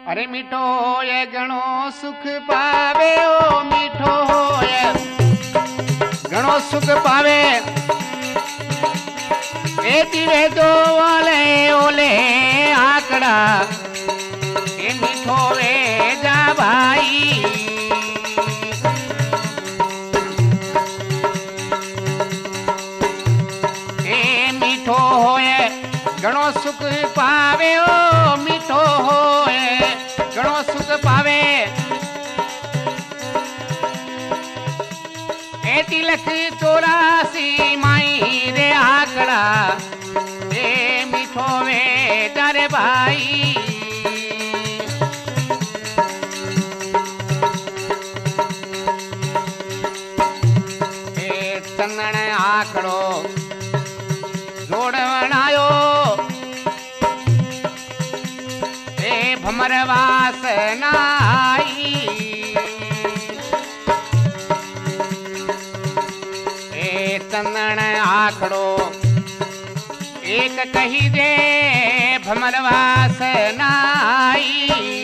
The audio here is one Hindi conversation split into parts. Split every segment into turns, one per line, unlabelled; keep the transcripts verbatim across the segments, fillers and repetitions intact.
अरे मीठो होए घणो सुख पावे ओ मीठो होए घणो सुख पावे ए दिवे दो वाले ओले आकड़ा ए मीठो वे जा भाई ए मीठो होए घणो सुख पावे ओ मीठो होए घणो सुख पावे ए तिलक चौरासी माई रे आकड़ा ए मीठो वे तारे भाई ए चंदन आकड़ो जोड़ बनायो ए भमर वासना आई ए चंदन आकड़ो एक कही दे भमर वासना आई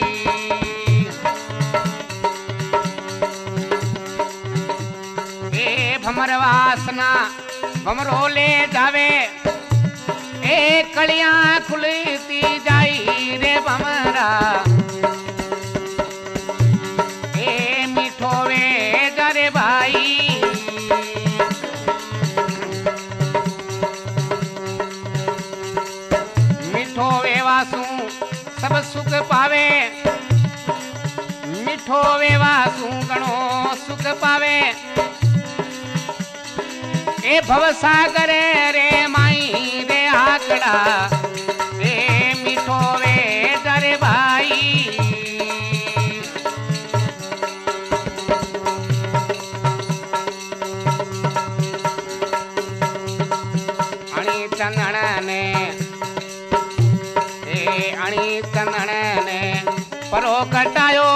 ए भमर वासना भमरो ले जावे ए कलियां खुलती जाई रे भमरा ए मीठो वे जरे भाई मीठो वे वासू सब सुख पावे मीठो वे वासू घणो सुख पावे ए भवसागर रे माई रे आकड़ा ए मीठो वे जरे भाई अणी चंदन ने ए अणी चंदन ने परो कटायो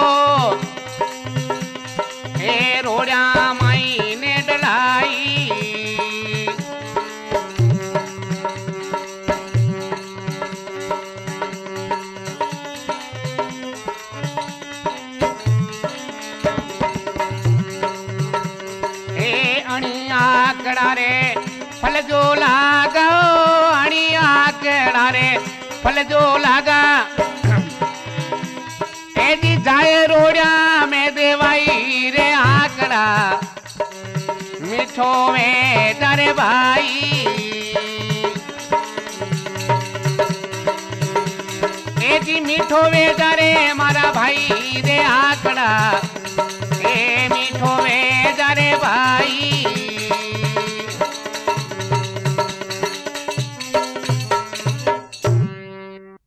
ए रोड़ा माई ने डलाई आकड़ा रे फल जो लागा अणी आकड़ा रे फल जो लागा ए जी जाए रोड़ा में देवाई रे आकड़ा मीठो में तारे भाई ए जी मीठो वे तारे मारा भाई रे आकड़ा